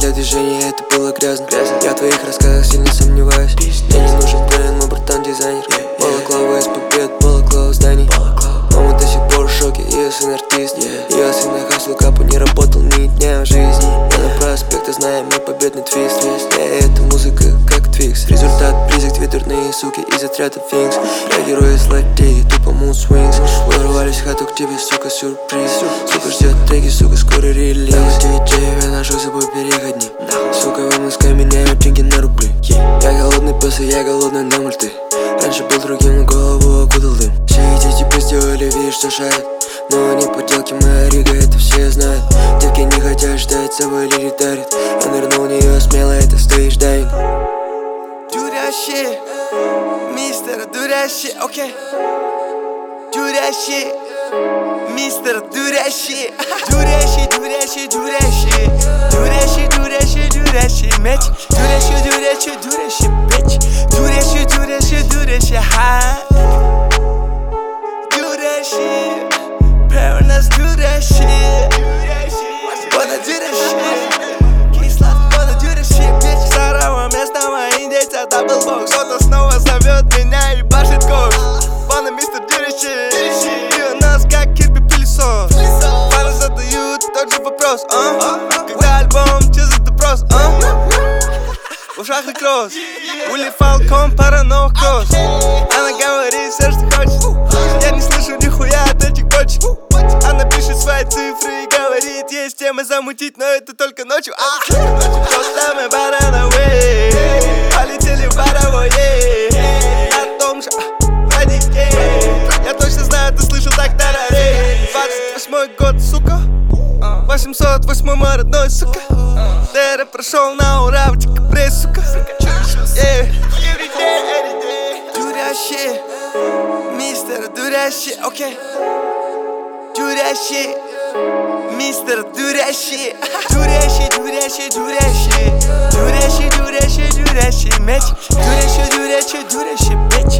для движения, это было грязно. Я в твоих рассказах сильно сомневаюсь. Мне не нужен бренд, мой братан дизайнер. Балаклава из побед, балаклава зданий. Мама до сих пор в шоке, ее сын артист. Ее сын на хаслу капу не работал ни дня в жизни. Я на проспекте, знаю мой победный твист. Это музыка как Твикс, результат близок, две дурные суки из отряда Финкс. Я герой из лайтеги, тупо mood swings. Ворвались в хату к тебе, сука, сюрприз. Сука ждет треки, сука, скоро релиз. Я ношу с собой переходни. Сука, ВМСК меняют деньги на рубли. Я голодный после, я голодный на мульты. Раньше был другим, но голову окутал дым. Все эти типы сделали вид, что шарят, но они подделки, моя рига, это все знают. Девки не хотят ждать, собой лири дарит. Я нырнул в нее смело, это стоишь дайинг. Do that shit, мистер, do that shit, okay. Do that shit, мистер, do that shit. Do that shit, do that shit, do that shit. Do that shit, do that shit, do that shit, bitch. Do that shit, do that shit, do that shit, bitch. Do that shit, do that shit, do that shit, high. Do that shit, parents do that shit. Wanna do that shit. Кисло, wanna do that shit, bitch. Старого местного индейца даблбокс. Кто-то снова зовет меня и башит кокс. Wanna мистер do that shit. И у нас как кирпи пылесос. Фаны задают тот же вопрос, когда альбом, че за допрос, в ушах и кросс. Ули Фалкон, паранок кросс. Она говорит все, что хочет. Я не слышу нихуя от этих бочек. Она пишет свои цифры и говорит, есть темы замутить, но это только ночью. Просто мы барановые, полетели в баровое. На том же радике. Я точно знаю, ты слышал так тарарей. 28-й год, сука. 808 мой родной, сука. ДР прошел на ура в декабре, сука. Do that shit, мистер, do that shit, okay. Do that shit, мистер, do that shit. Do that shit, do that shit, do that shit. Do that shit, do that shit, do that shit, bitch. Do that shit, do that shit, do that shit, bitch.